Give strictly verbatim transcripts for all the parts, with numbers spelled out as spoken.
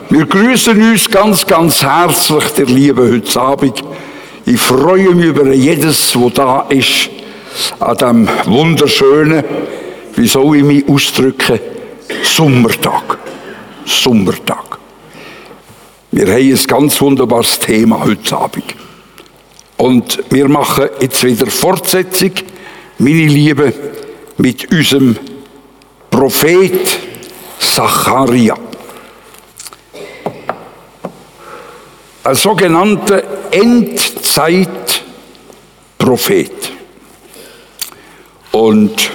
Wir grüßen uns ganz, ganz herzlich, der Liebe heute Abend. Ich freue mich über jedes, wo da ist, an diesem wunderschönen, wie soll ich mich ausdrücken, Sommertag. Sommertag. Wir haben ein ganz wunderbares Thema heute Abend. Und wir machen jetzt wieder Fortsetzung, meine Liebe, mit unserem Prophet Zacharia. Ein sogenannter Endzeitprophet. Und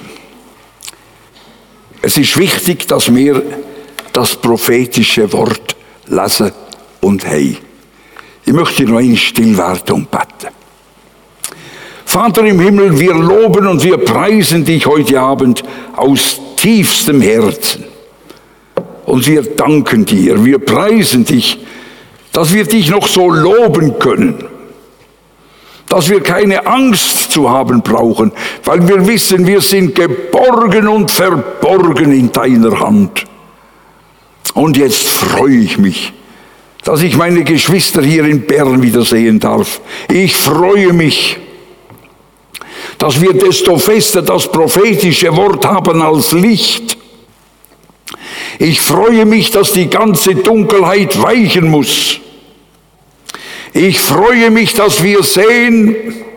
es ist wichtig, dass wir das prophetische Wort lesen und haben. Ich möchte noch einmal still werden und beten. Vater im Himmel, wir loben und wir preisen dich heute Abend aus tiefstem Herzen. Und wir danken dir, wir preisen dich, dass wir dich noch so loben können, dass wir keine Angst zu haben brauchen, weil wir wissen, wir sind geborgen und verborgen in deiner Hand. Und jetzt freue ich mich, dass ich meine Geschwister hier in Bern wiedersehen darf. Ich freue mich, dass wir desto fester das prophetische Wort haben als Licht. Ich freue mich, dass die ganze Dunkelheit weichen muss. Ich freue mich, dass wir sehen,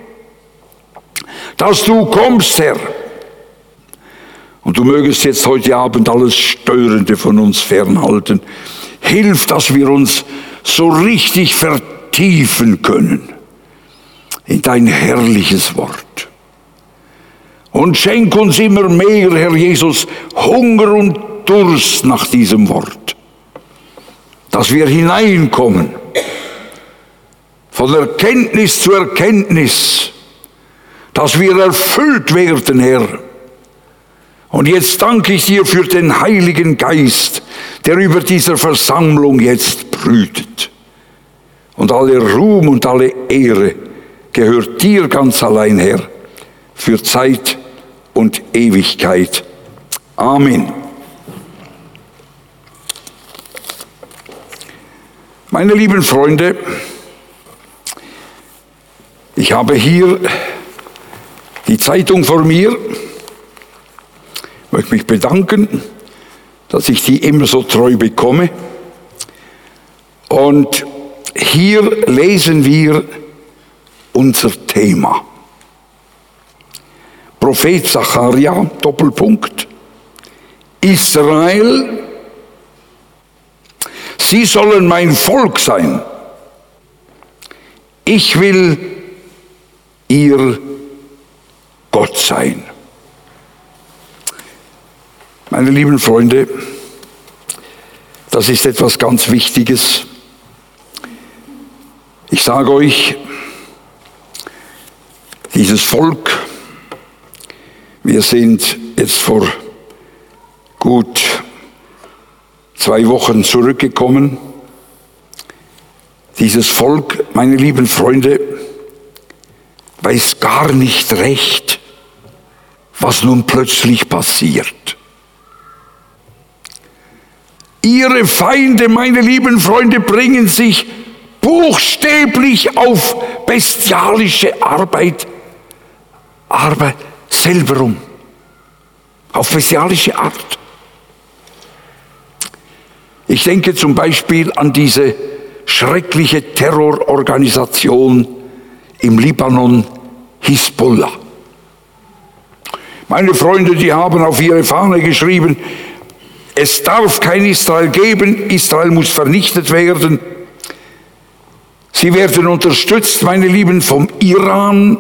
dass du kommst, Herr. Und du mögest jetzt heute Abend alles Störende von uns fernhalten. Hilf, dass wir uns so richtig vertiefen können in dein herrliches Wort. Und schenk uns immer mehr, Herr Jesus, Hunger und Durst nach diesem Wort, dass wir hineinkommen, von Erkenntnis zu Erkenntnis, dass wir erfüllt werden, Herr. Und jetzt danke ich dir für den Heiligen Geist, der über dieser Versammlung jetzt brütet. Und alle Ruhm und alle Ehre gehört dir ganz allein, Herr, für Zeit und Ewigkeit. Amen. Meine lieben Freunde, ich habe hier die Zeitung vor mir. Ich möchte mich bedanken, dass ich die immer so treu bekomme. Und hier lesen wir unser Thema. Prophet Zacharia, Doppelpunkt, Israel, sie sollen mein Volk sein. Ich will ihr Gott sein. Meine lieben Freunde, das ist etwas ganz Wichtiges. Ich sage euch, dieses Volk, wir sind jetzt vor gut zwei Wochen zurückgekommen. Dieses Volk, meine lieben Freunde, weiß gar nicht recht, was nun plötzlich passiert. Ihre Feinde, meine lieben Freunde, bringen sich buchstäblich auf bestialische Arbeit, Arbeit selber um. Auf bestialische Art. Ich denke zum Beispiel an diese schreckliche Terrororganisation im Libanon, Hisbollah. Meine Freunde, die haben auf ihre Fahne geschrieben, es darf kein Israel geben, Israel muss vernichtet werden. Sie werden unterstützt, meine Lieben, vom Iran.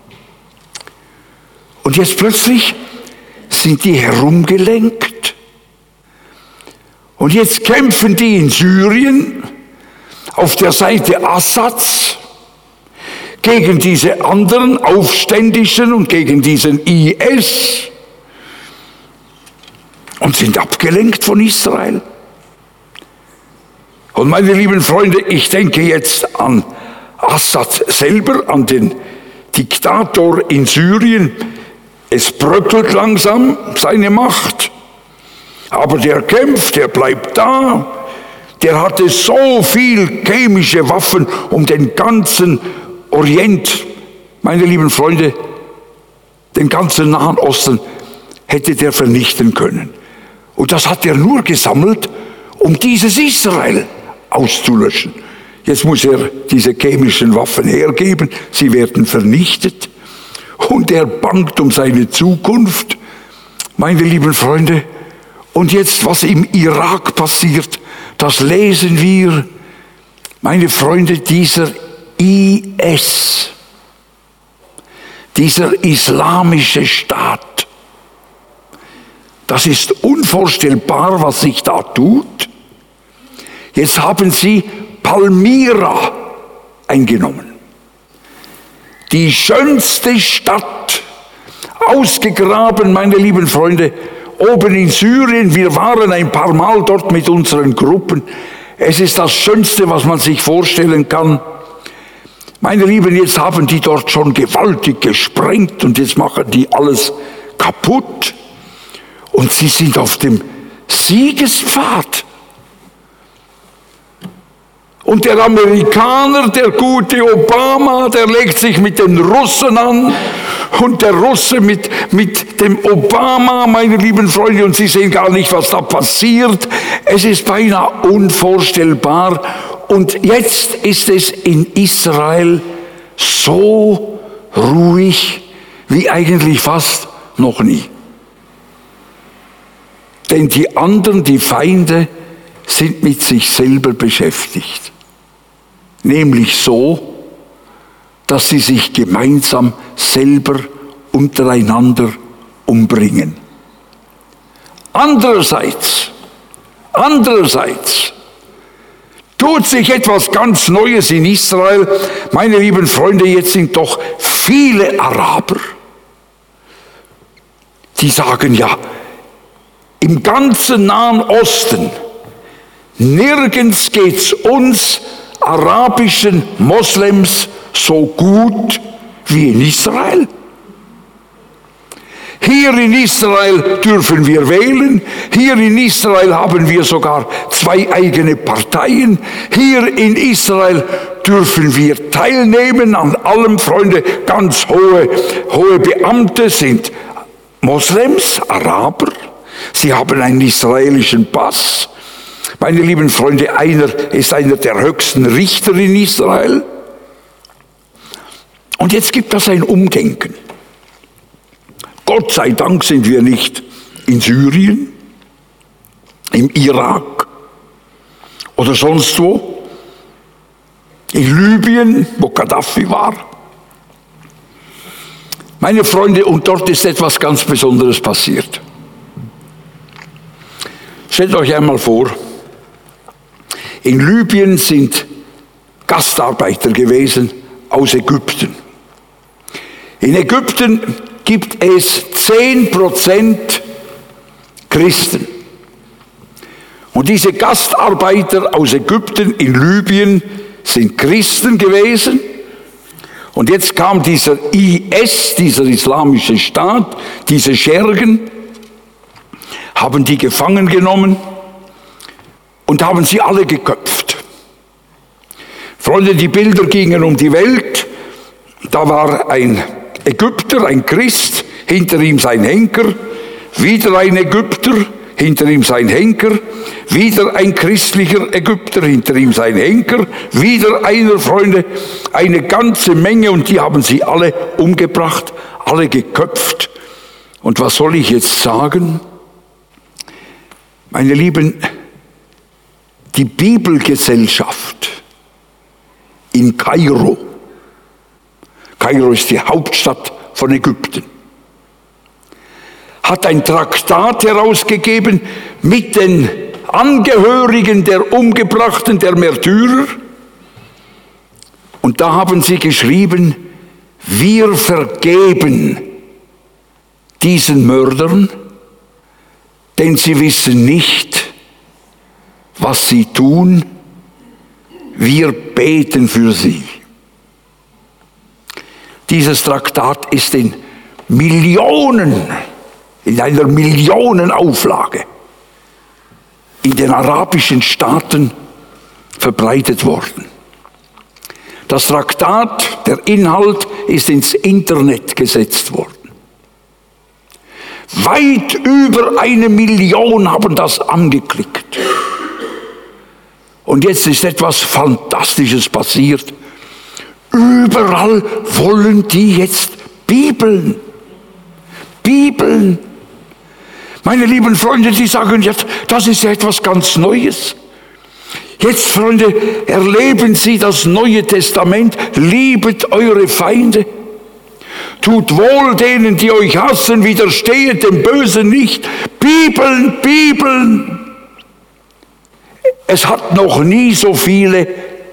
Und jetzt plötzlich sind die herumgelenkt. Und jetzt kämpfen die in Syrien auf der Seite Assads gegen diese anderen Aufständischen und gegen diesen I S und sind abgelenkt von Israel. Und meine lieben Freunde, ich denke jetzt an Assad selber, an den Diktator in Syrien. Es bröckelt langsam seine Macht, aber der kämpft, der bleibt da, der hatte so viel chemische Waffen, um den ganzen Orient, meine lieben Freunde, den ganzen Nahen Osten hätte der vernichten können. Und das hat er nur gesammelt, um dieses Israel auszulöschen. Jetzt muss er diese chemischen Waffen hergeben, sie werden vernichtet. Und er bangt um seine Zukunft, meine lieben Freunde. Und jetzt, was im Irak passiert, das lesen wir, meine Freunde, dieser I S, dieser islamische Staat. Das ist unvorstellbar, was sich da tut. Jetzt haben sie Palmyra eingenommen. Die schönste Stadt, ausgegraben, meine lieben Freunde, oben in Syrien. Wir waren ein paar Mal dort mit unseren Gruppen. Es ist das Schönste, was man sich vorstellen kann. Meine Lieben, jetzt haben die dort schon gewaltig gesprengt und jetzt machen die alles kaputt. Und sie sind auf dem Siegespfad. Und der Amerikaner, der gute Obama, der legt sich mit den Russen an. Und der Russe mit, mit dem Obama, meine lieben Freunde, und Sie sehen gar nicht, was da passiert. Es ist beinahe unvorstellbar. Und jetzt ist es in Israel so ruhig wie eigentlich fast noch nie. Denn die anderen, die Feinde, sind mit sich selber beschäftigt. Nämlich so, dass sie sich gemeinsam selber untereinander umbringen. Andererseits, andererseits tut sich etwas ganz Neues in Israel. Meine lieben Freunde, jetzt sind doch viele Araber, die sagen ja, im ganzen Nahen Osten, nirgends geht's uns arabischen Moslems so gut wie in Israel. Hier in Israel dürfen wir wählen, hier in Israel haben wir sogar zwei eigene Parteien, hier in Israel dürfen wir teilnehmen an allem, Freunde, ganz hohe, hohe Beamte sind Moslems, Araber, sie haben einen israelischen Pass. Meine lieben Freunde, einer ist einer der höchsten Richter in Israel. Und jetzt gibt es ein Umdenken. Gott sei Dank sind wir nicht in Syrien, im Irak oder sonst wo, in Libyen, wo Gaddafi war. Meine Freunde, und dort ist etwas ganz Besonderes passiert. Stellt euch einmal vor, in Libyen sind Gastarbeiter gewesen aus Ägypten. In Ägypten gibt es zehn Prozent Christen. Und diese Gastarbeiter aus Ägypten in Libyen sind Christen gewesen. Und jetzt kam dieser I S, dieser islamische Staat, diese Schergen, haben die gefangen genommen und haben sie alle geköpft. Freunde, die Bilder gingen um die Welt. Da war ein Ägypter, ein Christ, hinter ihm sein Henker, wieder ein Ägypter, hinter ihm sein Henker, wieder ein christlicher Ägypter, hinter ihm sein Henker, wieder einer, Freunde, eine ganze Menge, und die haben sie alle umgebracht, alle geköpft. Und was soll ich jetzt sagen? Meine Lieben, die Bibelgesellschaft in Kairo, Kairo ist die Hauptstadt von Ägypten, hat ein Traktat herausgegeben mit den Angehörigen der Umgebrachten, der Märtyrer. Und da haben sie geschrieben, wir vergeben diesen Mördern, denn sie wissen nicht, was sie tun. Wir beten für sie. Dieses Traktat ist in Millionen, in einer Millionenauflage in den arabischen Staaten verbreitet worden. Das Traktat, der Inhalt, ist ins Internet gesetzt worden. Weit über eine Million haben das angeklickt. Und jetzt ist etwas Fantastisches passiert. Überall wollen die jetzt Bibeln. Bibeln. Meine lieben Freunde, die sagen jetzt, das ist ja etwas ganz Neues. Jetzt, Freunde, erleben Sie das Neue Testament, liebet eure Feinde. Tut wohl denen, die euch hassen, widerstehet dem Bösen nicht. Bibeln, Bibeln. Es hat noch nie so viele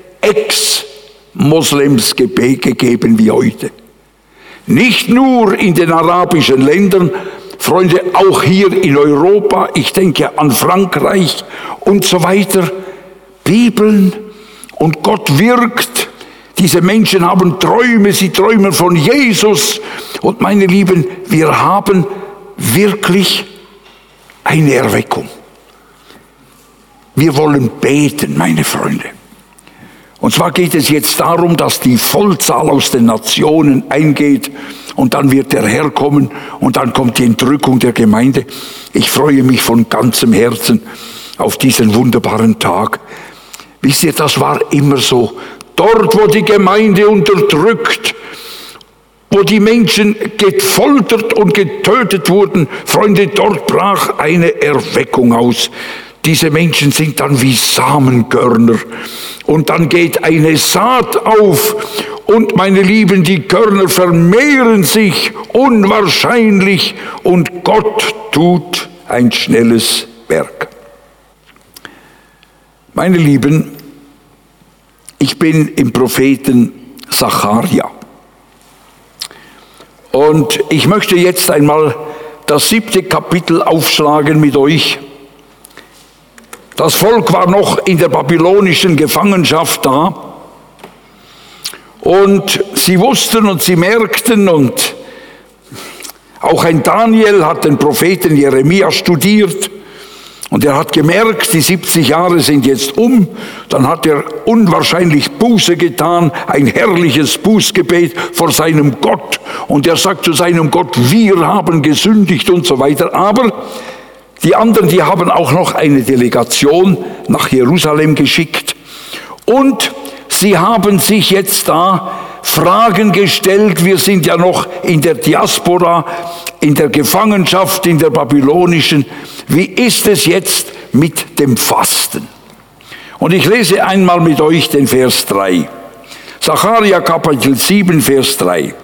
Ex-Moslems gegeben wie heute. Nicht nur in den arabischen Ländern, Freunde, auch hier in Europa, ich denke an Frankreich und so weiter. Bibeln und Gott wirkt. Diese Menschen haben Träume, sie träumen von Jesus. Und meine Lieben, wir haben wirklich eine Erweckung. Wir wollen beten, meine Freunde. Und zwar geht es jetzt darum, dass die Vollzahl aus den Nationen eingeht und dann wird der Herr kommen und dann kommt die Entrückung der Gemeinde. Ich freue mich von ganzem Herzen auf diesen wunderbaren Tag. Wisst ihr, das war immer so. Dort, wo die Gemeinde unterdrückt, wo die Menschen gefoltert und getötet wurden, Freunde, dort brach eine Erweckung aus. Diese Menschen sind dann wie Samenkörner. Und dann geht eine Saat auf. Und meine Lieben, die Körner vermehren sich unwahrscheinlich. Und Gott tut ein schnelles Werk. Meine Lieben, ich bin im Propheten Sacharja. Und ich möchte jetzt einmal das siebte Kapitel aufschlagen mit euch. Das Volk war noch in der babylonischen Gefangenschaft da. Und sie wussten und sie merkten, und auch ein Daniel hat den Propheten Jeremia studiert. Und er hat gemerkt, die siebzig Jahre sind jetzt um. Dann hat er unwahrscheinlich Buße getan, ein herrliches Bußgebet vor seinem Gott. Und er sagt zu seinem Gott, wir haben gesündigt und so weiter. Aber die anderen, die haben auch noch eine Delegation nach Jerusalem geschickt. Und sie haben sich jetzt da Fragen gestellt. Wir sind ja noch in der Diaspora, in der Gefangenschaft, in der babylonischen. Wie ist es jetzt mit dem Fasten? Und ich lese einmal mit euch den Vers drei. Sacharja Kapitel sieben, Vers drei.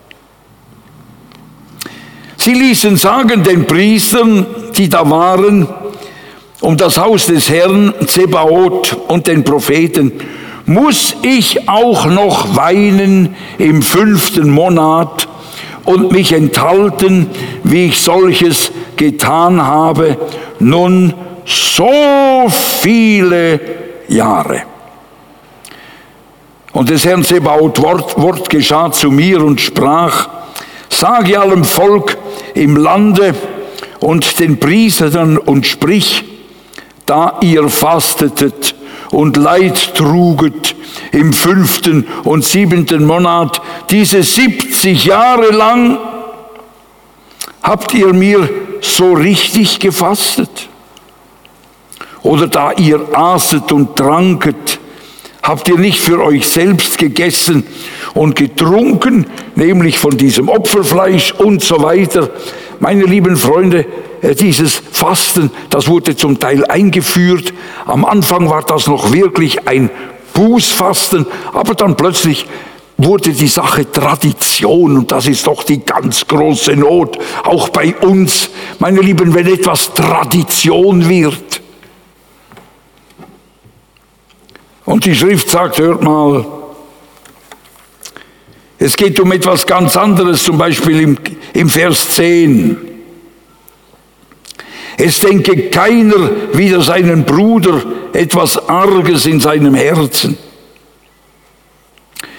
Sie ließen sagen den Priestern, die da waren, um das Haus des Herrn, Zebaoth und den Propheten, muss ich auch noch weinen im fünften Monat und mich enthalten, wie ich solches getan habe, nun so viele Jahre. Und des Herrn Zebaoth Wort, Wort geschah zu mir und sprach, sage allem Volk im Lande und den Priestern und sprich, da ihr fastetet und Leid truget im fünften und siebenten Monat, diese siebzig Jahre lang, habt ihr mir so richtig gefastet? Oder da ihr aßet und tranket, habt ihr nicht für euch selbst gegessen und getrunken, nämlich von diesem Opferfleisch und so weiter? Meine lieben Freunde, dieses Fasten, das wurde zum Teil eingeführt. Am Anfang war das noch wirklich ein Bußfasten, aber dann plötzlich wurde die Sache Tradition und das ist doch die ganz große Not, auch bei uns. Meine Lieben, wenn etwas Tradition wird. Und die Schrift sagt, hört mal, es geht um etwas ganz anderes, zum Beispiel im, im Vers zehn. Es denke keiner wider seinen Bruder etwas Arges in seinem Herzen.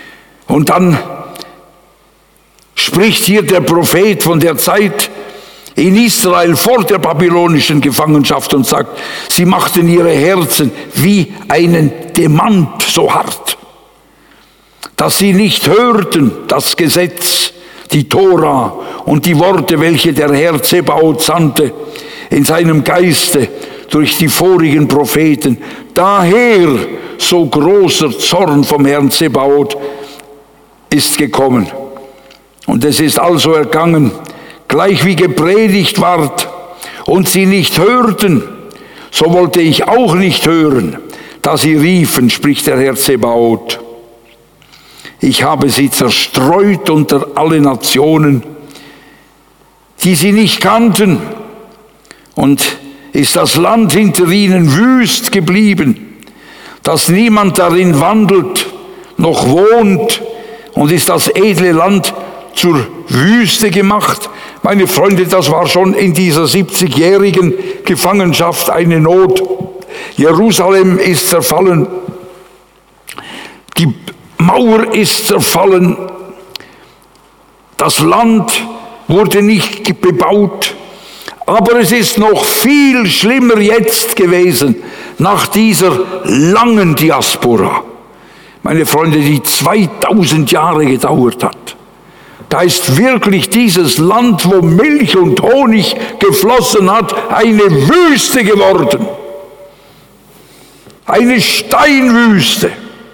Und dann spricht hier der Prophet von der Zeit, in Israel vor der babylonischen Gefangenschaft und sagt, sie machten ihre Herzen wie einen Demant so hart, dass sie nicht hörten das Gesetz, die Tora und die Worte, welche der Herr Zebaoth sandte in seinem Geiste durch die vorigen Propheten. Daher so großer Zorn vom Herrn Zebaoth ist gekommen. Und es ist also ergangen, gleich wie gepredigt ward und sie nicht hörten, so wollte ich auch nicht hören, da sie riefen, spricht der Herr Zebaoth. Ich habe sie zerstreut unter alle Nationen, die sie nicht kannten, und ist das Land hinter ihnen wüst geblieben, dass niemand darin wandelt, noch wohnt, und ist das edle Land zur Wüste gemacht. Meine Freunde, das war schon in dieser siebzigjährigen Gefangenschaft eine Not. Jerusalem ist zerfallen, die Mauer ist zerfallen, das Land wurde nicht bebaut, aber es ist noch viel schlimmer jetzt gewesen, nach dieser langen Diaspora. Meine Freunde, die zweitausend Jahre gedauert hat. Da ist wirklich dieses Land, wo Milch und Honig geflossen hat, eine Wüste geworden. Eine Steinwüste.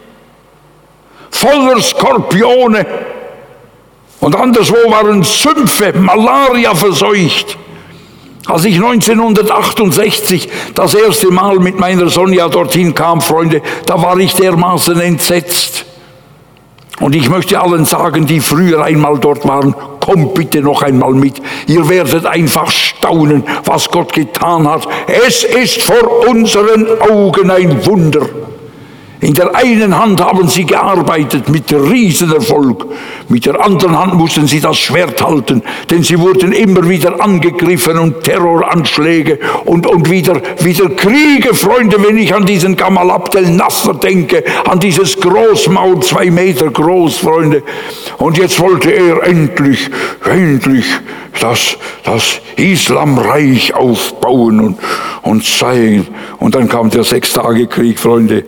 Voller Skorpione. Und anderswo waren Sümpfe, Malaria verseucht. Als ich neunzehnhundertachtundsechzig das erste Mal mit meiner Sonja dorthin kam, Freunde, da war ich dermaßen entsetzt. Und ich möchte allen sagen, die früher einmal dort waren, kommt bitte noch einmal mit. Ihr werdet einfach staunen, was Gott getan hat. Es ist vor unseren Augen ein Wunder. In der einen Hand haben sie gearbeitet mit Riesenerfolg. Mit der anderen Hand mussten sie das Schwert halten, denn sie wurden immer wieder angegriffen und Terroranschläge und, und wieder, wieder Kriege, Freunde, wenn ich an diesen Gamal Abdel Nasser denke, an dieses Großmaul, zwei Meter groß, Freunde. Und jetzt wollte er endlich, endlich das, das Islamreich aufbauen und, und zeigen. Und dann kam der Sechstagekrieg, Freunde.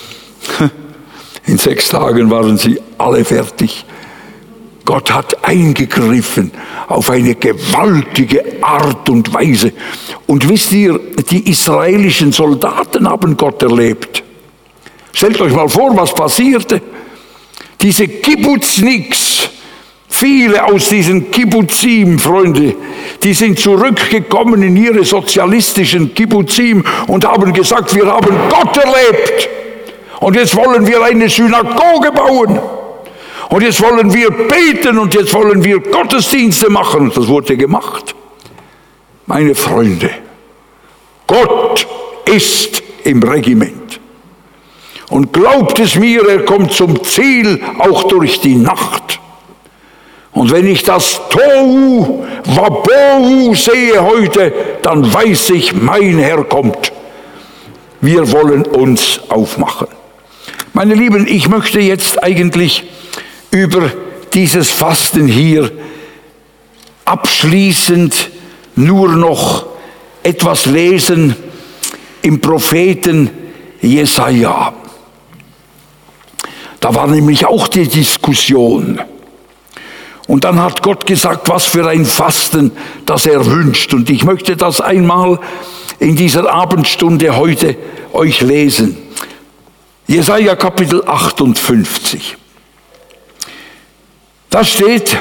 In sechs Tagen waren sie alle fertig. Gott hat eingegriffen auf eine gewaltige Art und Weise. Und wisst ihr, die israelischen Soldaten haben Gott erlebt. Stellt euch mal vor, was passierte. Diese Kibbutzniks, viele aus diesen Kibbuzim, Freunde, die sind zurückgekommen in ihre sozialistischen Kibbuzim und haben gesagt, wir haben Gott erlebt. Und jetzt wollen wir eine Synagoge bauen. Und jetzt wollen wir beten und jetzt wollen wir Gottesdienste machen. Und das wurde gemacht. Meine Freunde, Gott ist im Regiment. Und glaubt es mir, er kommt zum Ziel auch durch die Nacht. Und wenn ich das Tohu Wabohu sehe heute, dann weiß ich, mein Herr kommt. Wir wollen uns aufmachen. Meine Lieben, ich möchte jetzt eigentlich über dieses Fasten hier abschließend nur noch etwas lesen im Propheten Jesaja. Da war nämlich auch die Diskussion. Und dann hat Gott gesagt, was für ein Fasten, das er wünscht. Und ich möchte das einmal in dieser Abendstunde heute euch lesen. Jesaja Kapitel achtundfünfzig. Da steht,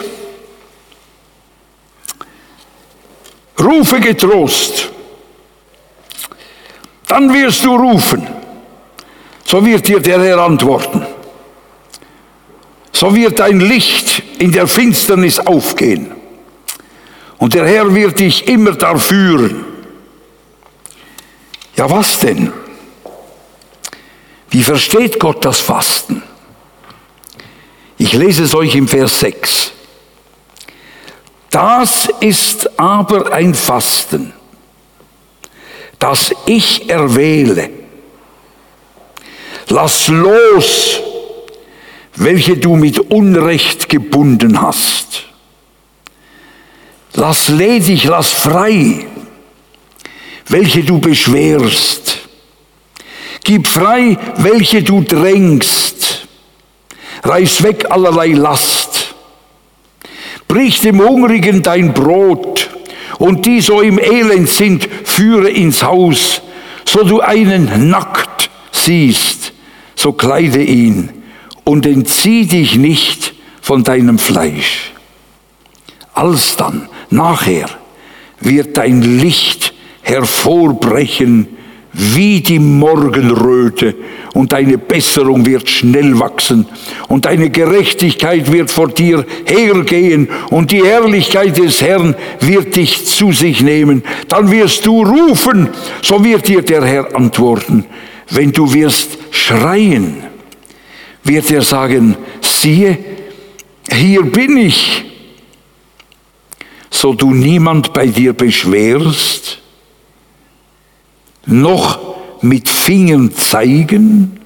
rufe getrost, dann wirst du rufen, so wird dir der Herr antworten. So wird dein Licht in der Finsternis aufgehen und der Herr wird dich immer da führen. Ja, was denn? Wie versteht Gott das Fasten? Ich lese es euch im Vers sechs. Das ist aber ein Fasten, das ich erwähle. Lass los, welche du mit Unrecht gebunden hast. Lass ledig, lass frei, welche du beschwerst. Gib frei, welche du drängst. Reiß weg allerlei Last. Brich dem Hungrigen dein Brot, und die so im Elend sind, führe ins Haus. So du einen nackt siehst, so kleide ihn und entzieh dich nicht von deinem Fleisch. Alsdann, nachher, wird dein Licht hervorbrechen wie die Morgenröte, und deine Besserung wird schnell wachsen, und deine Gerechtigkeit wird vor dir hergehen, und die Herrlichkeit des Herrn wird dich zu sich nehmen. Dann wirst du rufen, so wird dir der Herr antworten. Wenn du wirst schreien, wird er sagen, siehe, hier bin ich. So du niemand bei dir beschwerst, noch mit Fingern zeigen,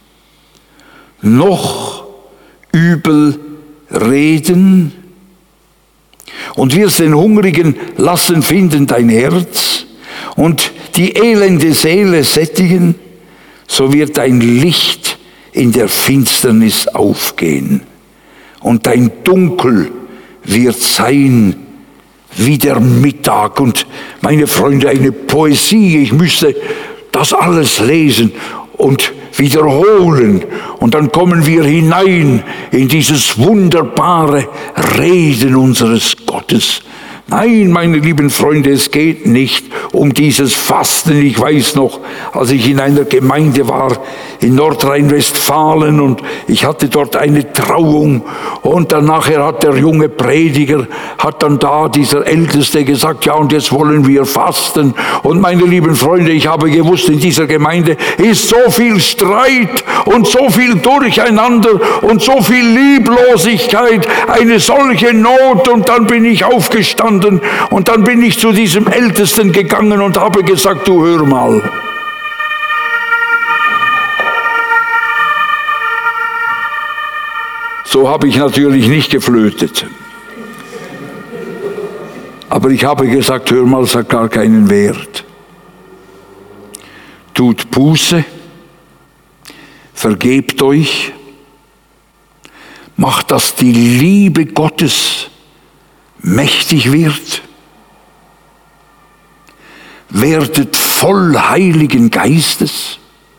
noch übel reden, und wirst den Hungrigen lassen finden dein Herz und die elende Seele sättigen, so wird dein Licht in der Finsternis aufgehen und dein Dunkel wird sein wie der Mittag. Und meine Freunde, eine Poesie, ich müsste das alles lesen und wiederholen, und dann kommen wir hinein in dieses wunderbare Reden unseres Gottes. Nein, meine lieben Freunde, es geht nicht um dieses Fasten. Ich weiß noch, als ich in einer Gemeinde war in Nordrhein-Westfalen und ich hatte dort eine Trauung, und dann nachher hat der junge Prediger, hat dann da dieser Älteste gesagt, ja, und jetzt wollen wir fasten. Und meine lieben Freunde, ich habe gewusst, in dieser Gemeinde ist so viel Streit und so viel Durcheinander und so viel Lieblosigkeit, eine solche Not. Und dann bin ich aufgestanden und dann bin ich zu diesem Ältesten gegangen und habe gesagt, du hör mal. So habe ich natürlich nicht geflötet. Aber ich habe gesagt, hör mal, es hat gar keinen Wert. Tut Buße, vergebt euch, macht, dass die Liebe Gottes mächtig wird, werdet voll Heiligen Geistes,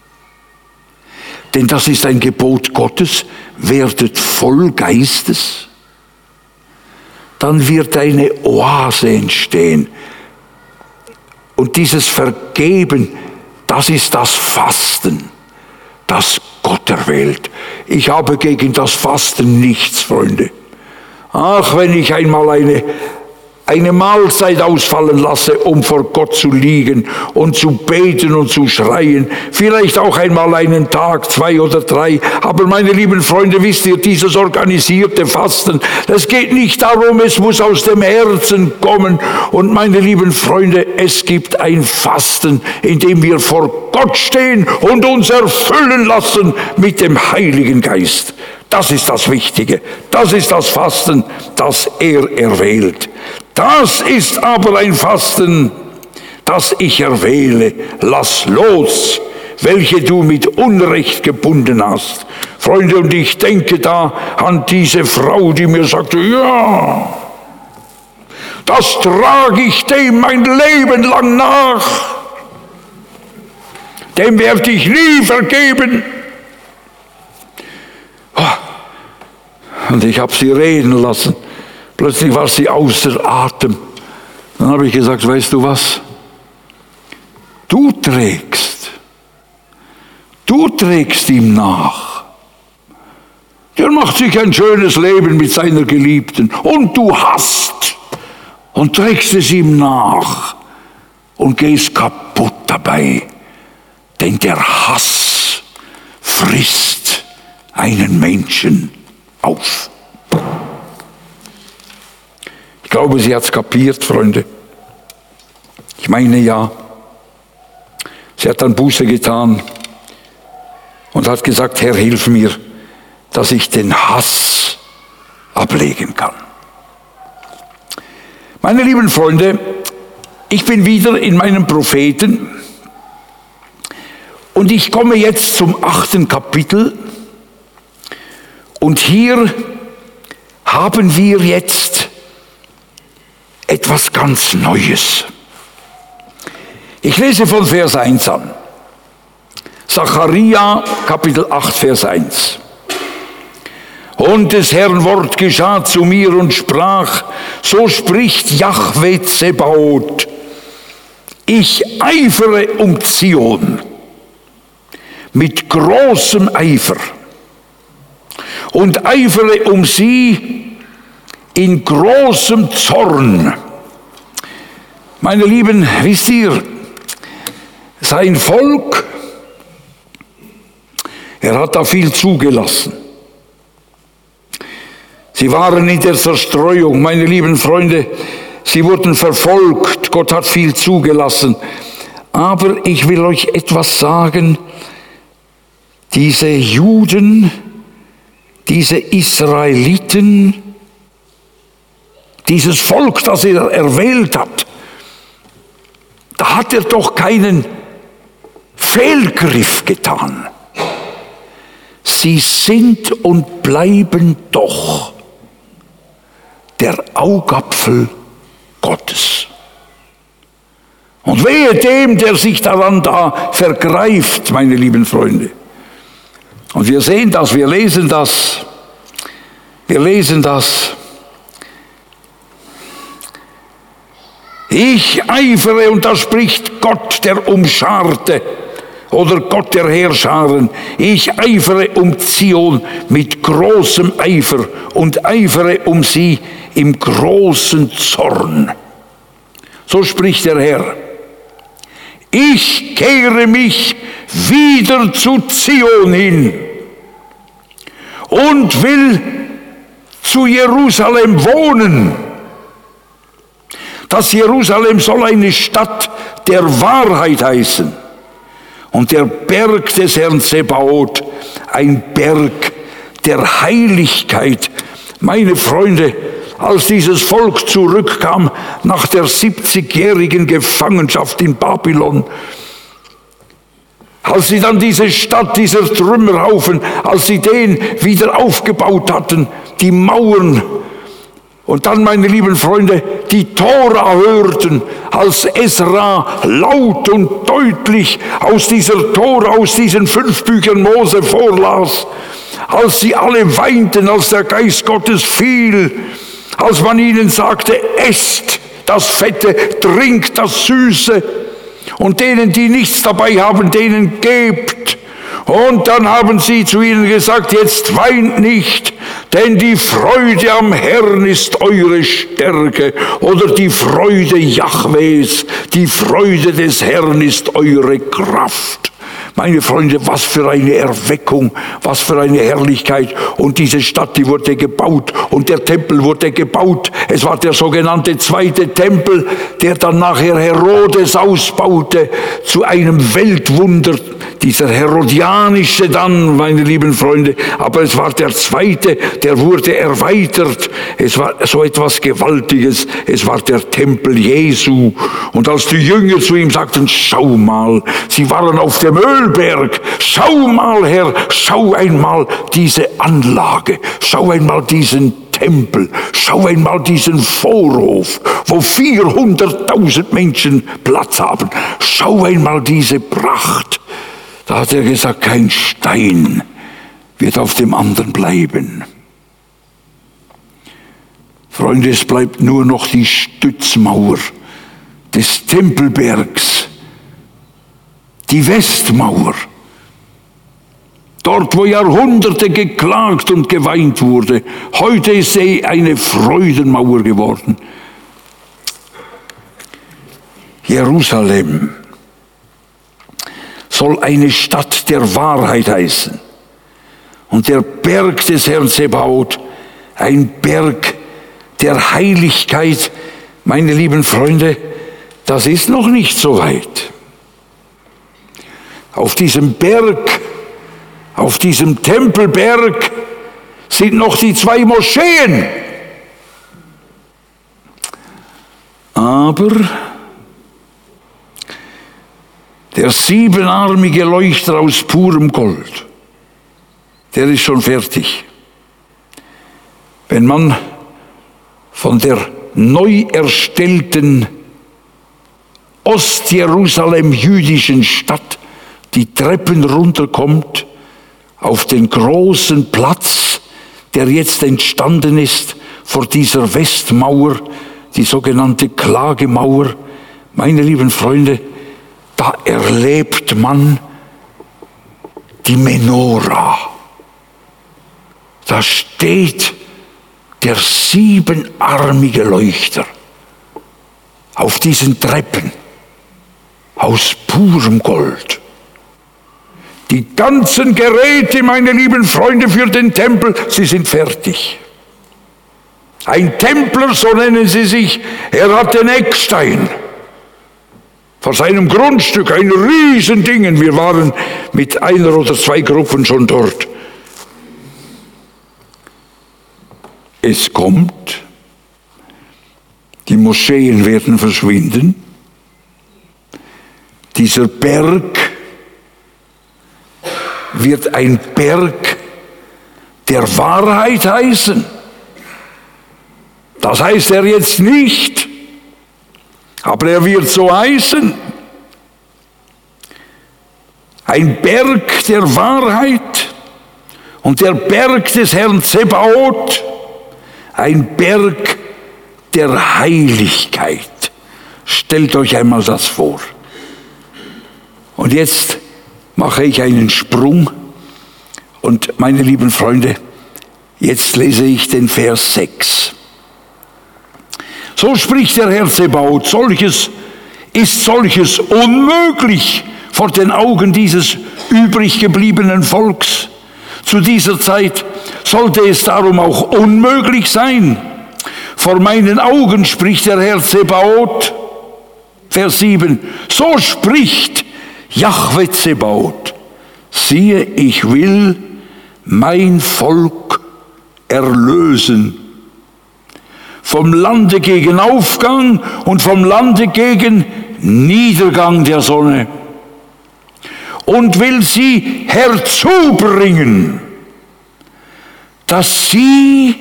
denn das ist ein Gebot Gottes, werdet voll Geistes, dann wird eine Oase entstehen. Und dieses Vergeben, das ist das Fasten, das Gott erwählt. Ich habe gegen das Fasten nichts, Freunde. Ach, wenn ich einmal eine, eine Mahlzeit ausfallen lasse, um vor Gott zu liegen und zu beten und zu schreien, vielleicht auch einmal einen Tag, zwei oder drei, aber meine lieben Freunde, wisst ihr, dieses organisierte Fasten, das geht nicht darum, es muss aus dem Herzen kommen. Und meine lieben Freunde, es gibt ein Fasten, in dem wir vor Gott stehen und uns erfüllen lassen mit dem Heiligen Geist. Das ist das Wichtige. Das ist das Fasten, das er erwählt. Das ist aber ein Fasten, das ich erwähle. Lass los, welche du mit Unrecht gebunden hast. Freunde, und ich denke da an diese Frau, die mir sagte, ja, das trage ich dem mein Leben lang nach. Dem werde ich nie vergeben. Und ich habe sie reden lassen. Plötzlich war sie außer Atem. Dann habe ich gesagt, weißt du was? Du trägst. Du trägst ihm nach. Der macht sich ein schönes Leben mit seiner Geliebten. Und du hast. Und trägst es ihm nach. Und gehst kaputt dabei. Denn der Hass frisst einen Menschen auf. Ich glaube, sie hat es kapiert, Freunde. Ich meine ja, sie hat dann Buße getan und hat gesagt, Herr, hilf mir, dass ich den Hass ablegen kann. Meine lieben Freunde, ich bin wieder in meinem Propheten und ich komme jetzt zum achten Kapitel und hier haben wir jetzt etwas ganz Neues. Ich lese von Vers eins an. Sacharja, Kapitel acht, Vers eins. Und des Herrn Wort geschah zu mir und sprach, so spricht Jahwe Zebaoth, ich eifere um Zion mit großem Eifer und eifere um sie in großem Zorn. Meine Lieben, wisst ihr, sein Volk, er hat da viel zugelassen. Sie waren in der Zerstreuung, meine lieben Freunde, sie wurden verfolgt, Gott hat viel zugelassen. Aber ich will euch etwas sagen, diese Juden, diese Israeliten, dieses Volk, das er erwählt hat, da hat er doch keinen Fehlgriff getan. Sie sind und bleiben doch der Augapfel Gottes. Und wehe dem, der sich daran da vergreift, meine lieben Freunde. Und wir sehen das, wir lesen das, wir lesen das. Ich eifere, und da spricht Gott, der Umscharte, oder Gott der Heerscharen, ich eifere um Zion mit großem Eifer und eifere um sie im großen Zorn. So spricht der Herr. Ich kehre mich wieder zu Zion hin und will zu Jerusalem wohnen. Das Jerusalem soll eine Stadt der Wahrheit heißen. Und der Berg des Herrn Zebaoth, ein Berg der Heiligkeit. Meine Freunde, als dieses Volk zurückkam nach der siebzigjährigen Gefangenschaft in Babylon, als sie dann diese Stadt, dieser Trümmerhaufen, als sie den wieder aufgebaut hatten, die Mauern, und dann, meine lieben Freunde, die Tora hörten, als Esra laut und deutlich aus dieser Tora, aus diesen fünf Büchern Mose vorlas, als sie alle weinten, als der Geist Gottes fiel, als man ihnen sagte, esst das Fette, trinkt das Süße, und denen, die nichts dabei haben, denen gebt. Und dann haben sie zu ihnen gesagt, jetzt weint nicht, denn die Freude am Herrn ist eure Stärke, oder die Freude Jahwes, die Freude des Herrn ist eure Kraft. Meine Freunde, was für eine Erweckung, was für eine Herrlichkeit. Und diese Stadt, die wurde gebaut und der Tempel wurde gebaut. Es war der sogenannte zweite Tempel, der dann nachher Herodes ausbaute zu einem Weltwunder. Dieser Herodianische dann, meine lieben Freunde, aber es war der zweite, der wurde erweitert. Es war so etwas Gewaltiges. Es war der Tempel Jesu. Und als die Jünger zu ihm sagten, schau mal, sie waren auf dem Ölberg, schau mal, Herr, schau einmal diese Anlage, schau einmal diesen Tempel, schau einmal diesen Vorhof, wo vierhunderttausend Menschen Platz haben. Schau einmal diese Pracht. Da hat er gesagt, kein Stein wird auf dem anderen bleiben. Freunde, es bleibt nur noch die Stützmauer des Tempelbergs, die Westmauer. Dort, wo Jahrhunderte geklagt und geweint wurde, heute ist sie eine Freudenmauer geworden. Jerusalem soll eine Stadt der Wahrheit heißen. Und der Berg des Herrn Zebaoth, ein Berg der Heiligkeit, meine lieben Freunde, das ist noch nicht so weit. Auf diesem Berg, auf diesem Tempelberg sind noch die zwei Moscheen. Aber der siebenarmige Leuchter aus purem Gold, der ist schon fertig. Wenn man von der neu erstellten Ostjerusalem jüdischen Stadt die Treppen runterkommt auf den großen Platz, der jetzt entstanden ist vor dieser Westmauer, die sogenannte Klagemauer, meine lieben Freunde, da erlebt man die Menora. Da steht der siebenarmige Leuchter auf diesen Treppen aus purem Gold. Die ganzen Geräte, meine lieben Freunde, für den Tempel, sie sind fertig. Ein Templer, so nennen sie sich, er hat den Eckstein vor seinem Grundstück, ein Riesending. Wir waren mit einer oder zwei Gruppen schon dort. Es kommt, die Moscheen werden verschwinden, dieser Berg wird ein Berg der Wahrheit heißen. Das heißt er jetzt nicht, aber er wird so heißen. Ein Berg der Wahrheit und der Berg des Herrn Zebaoth, ein Berg der Heiligkeit. Stellt euch einmal das vor. Und jetzt mache ich einen Sprung und meine lieben Freunde, jetzt lese ich den Vers sechs. So spricht der Herr Zebaoth, solches ist solches unmöglich vor den Augen dieses übrig gebliebenen Volks. Zu dieser Zeit sollte es darum auch unmöglich sein. Vor meinen Augen spricht der Herr Zebaoth, Vers sieben, so spricht Jahwe Zebaoth, siehe, ich will mein Volk erlösen. Vom Lande gegen Aufgang und vom Lande gegen Niedergang der Sonne. Und will sie herzubringen, dass sie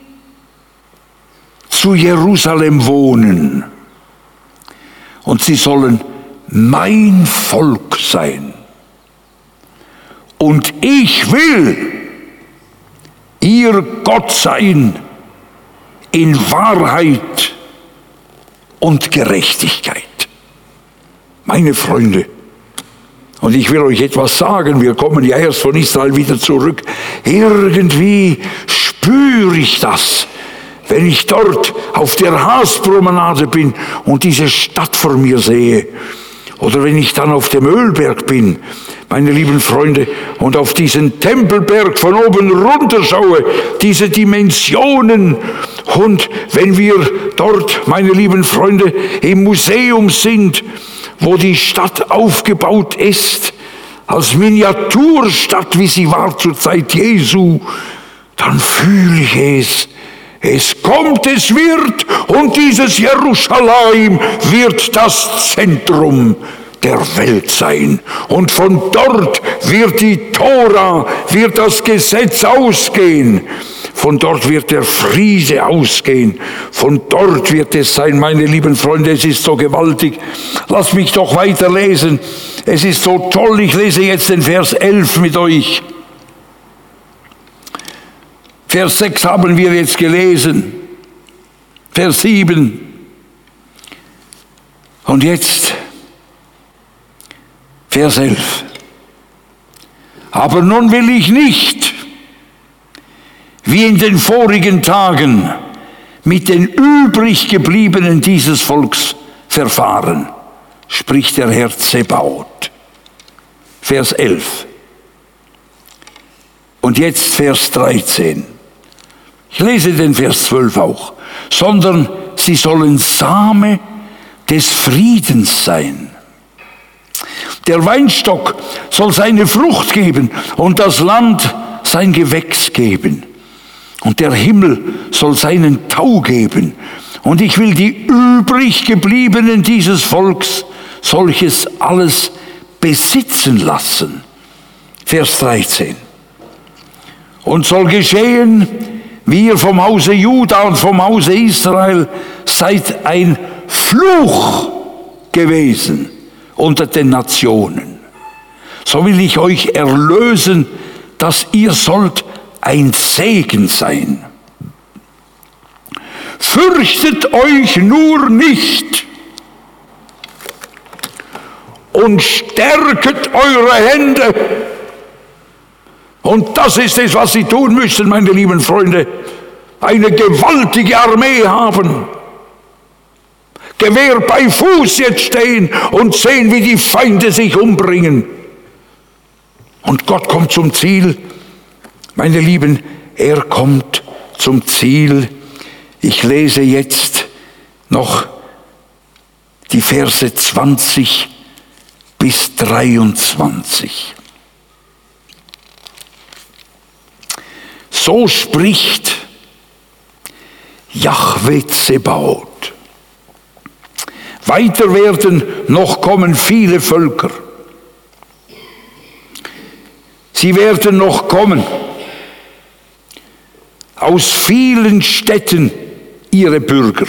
zu Jerusalem wohnen. Und sie sollen mein Volk sein. Und ich will ihr Gott sein in Wahrheit und Gerechtigkeit. Meine Freunde, und ich will euch etwas sagen, wir kommen ja erst von Israel wieder zurück. Irgendwie spüre ich das, wenn ich dort auf der Haaspromenade bin und diese Stadt vor mir sehe. Oder wenn ich dann auf dem Ölberg bin, meine lieben Freunde, und auf diesen Tempelberg von oben runter schaue, diese Dimensionen. Und wenn wir dort, meine lieben Freunde, im Museum sind, wo die Stadt aufgebaut ist, als Miniaturstadt, wie sie war zur Zeit Jesu, dann fühle ich es. Es kommt, es wird, und dieses Jerusalem wird das Zentrum der Welt sein. Und von dort wird die Tora, wird das Gesetz ausgehen. Von dort wird der Friede ausgehen. Von dort wird es sein, meine lieben Freunde, es ist so gewaltig. Lass mich doch weiterlesen. Es ist so toll, ich lese jetzt den Vers elf mit euch. Vers sechs haben wir jetzt gelesen. Vers sieben. Und jetzt Vers elf. Aber nun will ich nicht, wie in den vorigen Tagen, mit den übrig gebliebenen dieses Volks verfahren, spricht der Herr Zebaoth. Vers elf. Und jetzt Vers dreizehn. Ich lese den Vers zwölf auch. Sondern sie sollen Same des Friedens sein. Der Weinstock soll seine Frucht geben und das Land sein Gewächs geben. Und der Himmel soll seinen Tau geben Und ich will die übrig gebliebenen dieses Volks solches alles besitzen lassen. Vers dreizehn. Und soll geschehen, wie ihr vom Hause Juda und vom Hause Israel seid ein Fluch gewesen unter den Nationen. So will ich euch erlösen, dass ihr sollt ein Segen sein. Fürchtet euch nur nicht und stärket eure Hände. Und das ist es, was Sie tun müssen, meine lieben Freunde. Eine gewaltige Armee haben. Gewehr bei Fuß jetzt stehen und sehen, wie die Feinde sich umbringen. Und Gott kommt zum Ziel. Meine Lieben, er kommt zum Ziel. Ich lese jetzt noch die Verse zwanzig bis dreiundzwanzig. So spricht Jahwe Zebaoth. Weiter werden noch kommen viele Völker. Sie werden noch kommen. Aus vielen Städten ihre Bürger.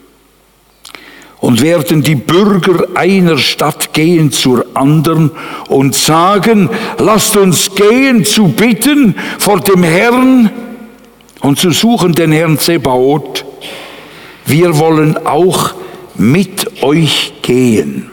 Und werden die Bürger einer Stadt gehen zur anderen und sagen, lasst uns gehen zu bitten vor dem Herrn und zu suchen den Herrn Zebaoth. Wir wollen auch mit euch gehen.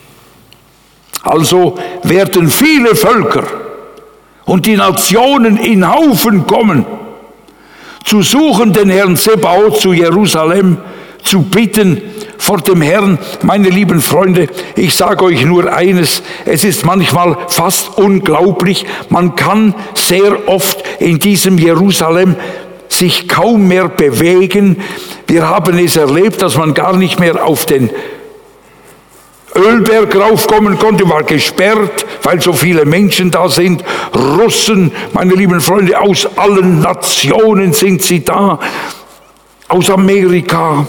Also werden viele Völker und die Nationen in Haufen kommen, zu suchen den Herrn Zebaoth zu Jerusalem, zu bitten vor dem Herrn. Meine lieben Freunde, ich sage euch nur eines, es ist manchmal fast unglaublich, man kann sehr oft in diesem Jerusalem sich kaum mehr bewegen. Wir haben es erlebt, dass man gar nicht mehr auf den Ölberg raufkommen konnte, war gesperrt, weil so viele Menschen da sind. Russen, meine lieben Freunde, aus allen Nationen sind sie da, aus Amerika,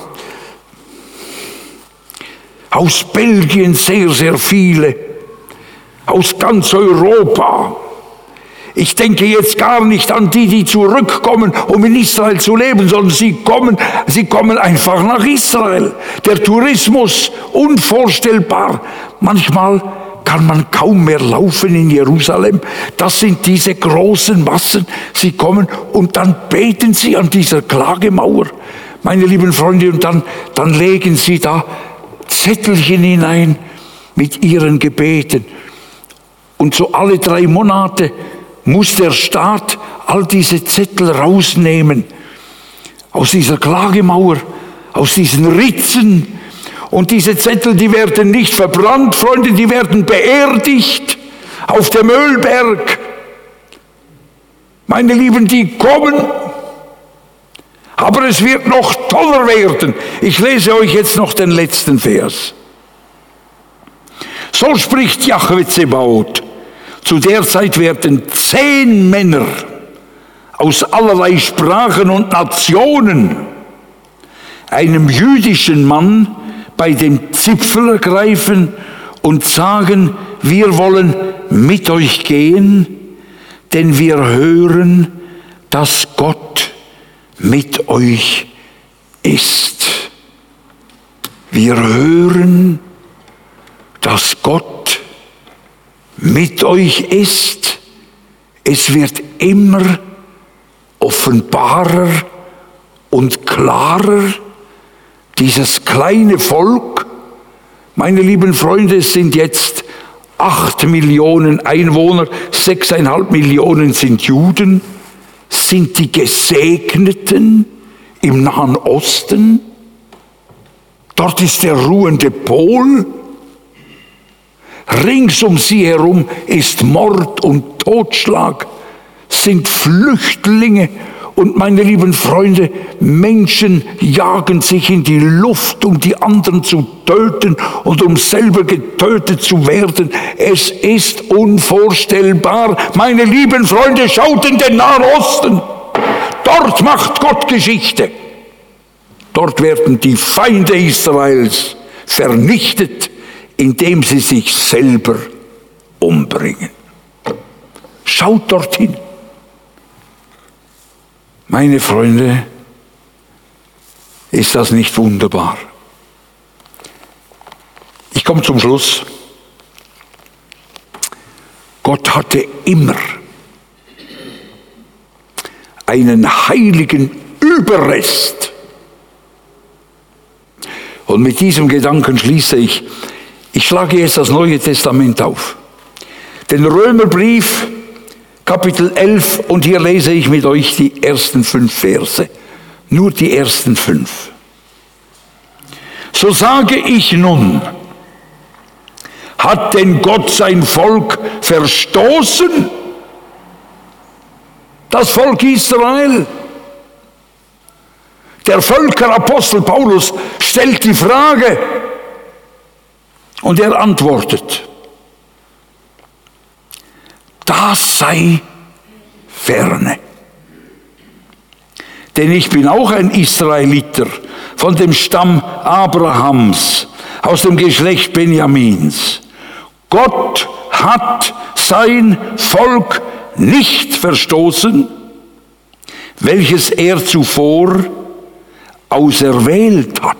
aus Belgien sehr, sehr viele, aus ganz Europa. Ich denke jetzt gar nicht an die, die zurückkommen, um in Israel zu leben, sondern sie kommen, sie kommen einfach nach Israel. Der Tourismus, unvorstellbar. Manchmal kann man kaum mehr laufen in Jerusalem. Das sind diese großen Massen. Sie kommen und dann beten sie an dieser Klagemauer. Meine lieben Freunde, und dann, dann legen sie da Zettelchen hinein mit ihren Gebeten. Und so alle drei Monate muss der Staat all diese Zettel rausnehmen, aus dieser Klagemauer, aus diesen Ritzen. Und diese Zettel, die werden nicht verbrannt, Freunde, die werden beerdigt auf dem Ölberg. Meine Lieben, die kommen, aber es wird noch toller werden. Ich lese euch jetzt noch den letzten Vers. So spricht Jahwe Zebaoth. Zu der Zeit werden zehn Männer aus allerlei Sprachen und Nationen einem jüdischen Mann bei dem Zipfel ergreifen und sagen, wir wollen mit euch gehen, denn wir hören, dass Gott mit euch ist. Wir hören, dass Gott mit euch ist. Es wird immer offenbarer und klarer. Dieses kleine Volk, meine lieben Freunde, es sind jetzt acht Millionen Einwohner, sechseinhalb Millionen sind Juden, sind die Gesegneten im Nahen Osten. Dort ist der ruhende Pol. Rings um sie herum ist Mord und Totschlag, sind Flüchtlinge. Und meine lieben Freunde, Menschen jagen sich in die Luft, um die anderen zu töten und um selber getötet zu werden. Es ist unvorstellbar. Meine lieben Freunde, schaut in den Nahen Osten. Dort macht Gott Geschichte. Dort werden die Feinde Israels vernichtet, indem sie sich selber umbringen. Schaut dorthin. Meine Freunde, ist das nicht wunderbar? Ich komme zum Schluss. Gott hatte immer einen heiligen Überrest. Und mit diesem Gedanken schließe ich. Ich schlage jetzt das Neue Testament auf. Den Römerbrief, Kapitel elf, und hier lese ich mit euch die ersten fünf Verse. Nur die ersten fünf. So sage ich nun, hat denn Gott sein Volk verstoßen? Das Volk Israel? Der Völkerapostel Paulus stellt die Frage und er antwortet, das sei ferne. Denn ich bin auch ein Israeliter von dem Stamm Abrahams, aus dem Geschlecht Benjamins. Gott hat sein Volk nicht verstoßen, welches er zuvor auserwählt hat.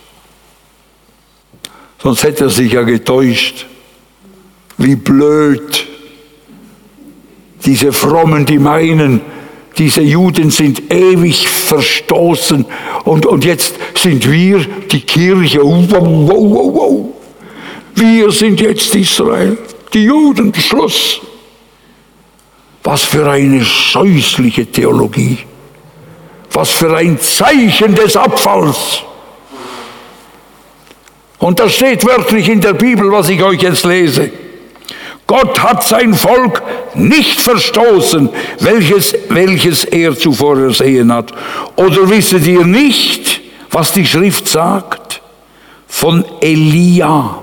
Sonst hätte er sich ja getäuscht. Wie blöd. Diese Frommen, die meinen, diese Juden sind ewig verstoßen und, und jetzt sind wir die Kirche. Wow, wow, wow, wow. Wir sind jetzt Israel, die Juden, Schluss. Was für eine scheußliche Theologie. Was für ein Zeichen des Abfalls. Und das steht wörtlich in der Bibel, was ich euch jetzt lese. Gott hat sein Volk nicht verstoßen, welches, welches er zuvor ersehen hat. Oder wisset ihr nicht, was die Schrift sagt? Von Elia.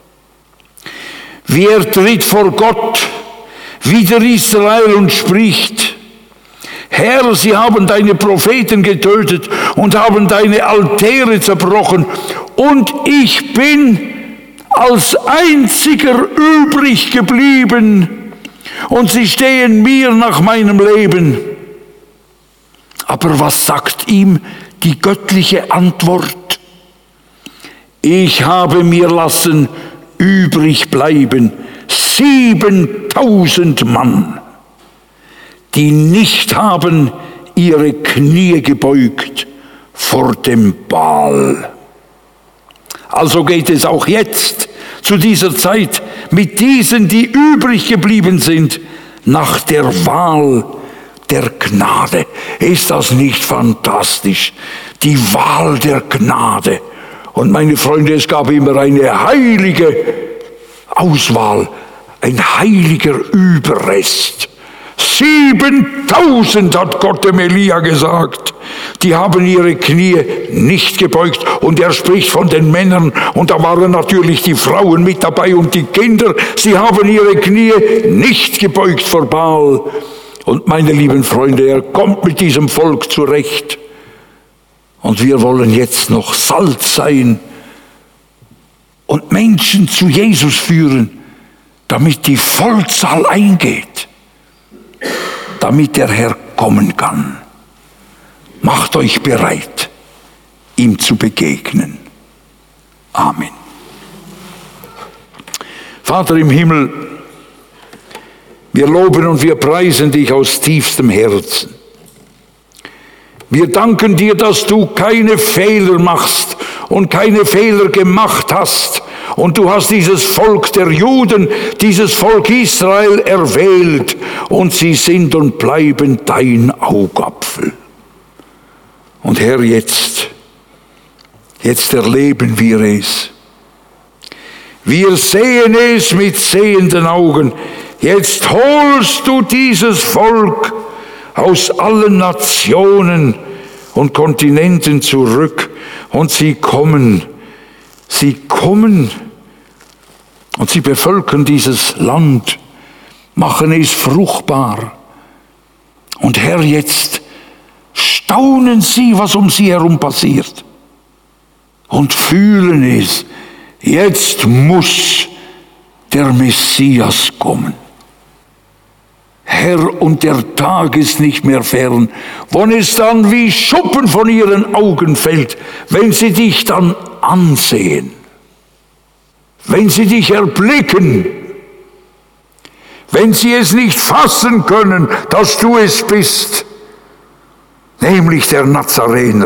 Wie er tritt vor Gott, wider Israel und spricht, Herr, sie haben deine Propheten getötet und haben deine Altäre zerbrochen und ich bin als einziger übrig geblieben und sie stehen mir nach meinem Leben. Aber was sagt ihm die göttliche Antwort? Ich habe mir lassen übrig bleiben siebentausend Mann, die nicht haben ihre Knie gebeugt vor dem Baal. Also geht es auch jetzt, zu dieser Zeit, mit diesen, die übrig geblieben sind, nach der Wahl der Gnade. Ist das nicht fantastisch? Die Wahl der Gnade. Und meine Freunde, es gab immer eine heilige Auswahl, ein heiliger Überrest. Siebentausend hat Gott dem Elia gesagt. Die haben ihre Knie nicht gebeugt. Und er spricht von den Männern. Und da waren natürlich die Frauen mit dabei und die Kinder. Sie haben ihre Knie nicht gebeugt vor Baal. Und meine lieben Freunde, er kommt mit diesem Volk zurecht. Und wir wollen jetzt noch Salz sein und Menschen zu Jesus führen, damit die Vollzahl eingeht, damit der Herr kommen kann. Macht euch bereit, ihm zu begegnen. Amen. Vater im Himmel, wir loben und wir preisen dich aus tiefstem Herzen. Wir danken dir, dass du keine Fehler machst und keine Fehler gemacht hast. Und du hast dieses Volk der Juden, dieses Volk Israel erwählt. Und sie sind und bleiben dein Augapfel. Und Herr, jetzt, jetzt erleben wir es. Wir sehen es mit sehenden Augen. Jetzt holst du dieses Volk aus allen Nationen und Kontinenten zurück. Und sie kommen, sie kommen und sie bevölkern dieses Land, machen es fruchtbar. Und Herr, jetzt staunen sie, was um sie herum passiert. und fühlen es, jetzt muss der Messias kommen. Herr, und der Tag ist nicht mehr fern, wann es dann wie Schuppen von ihren Augen fällt, wenn sie dich dann ansehen, wenn sie dich erblicken, wenn sie es nicht fassen können, dass du es bist, nämlich der Nazarener.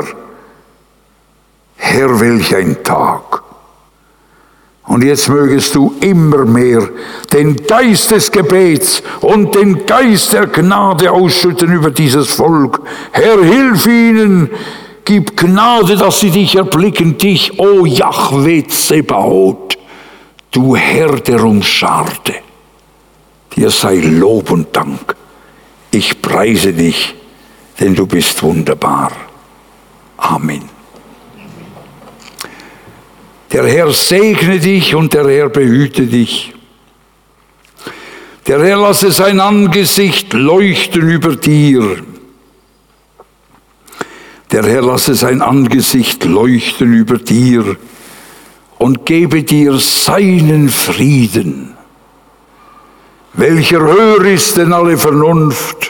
Herr, welch ein Tag! Und jetzt mögest du immer mehr den Geist des Gebets und den Geist der Gnade ausschütten über dieses Volk. Herr, hilf ihnen, gib Gnade, dass sie dich erblicken, dich, o Jahwe Zebaoth, du Herr der Umscharte. Dir sei Lob und Dank. Ich preise dich, denn du bist wunderbar. Amen. Der Herr segne dich und der Herr behüte dich. Der Herr lasse sein Angesicht leuchten über dir. Der Herr lasse sein Angesicht leuchten über dir und gebe dir seinen Frieden, welcher höher ist denn alle Vernunft,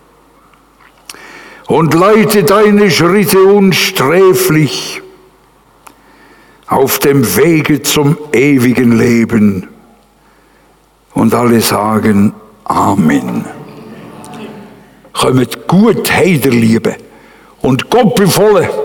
und leite deine Schritte unsträflich auf dem Wege zum ewigen Leben. Und alle sagen Amen. Kommt gut, Heiderliebe, und Gott befohle.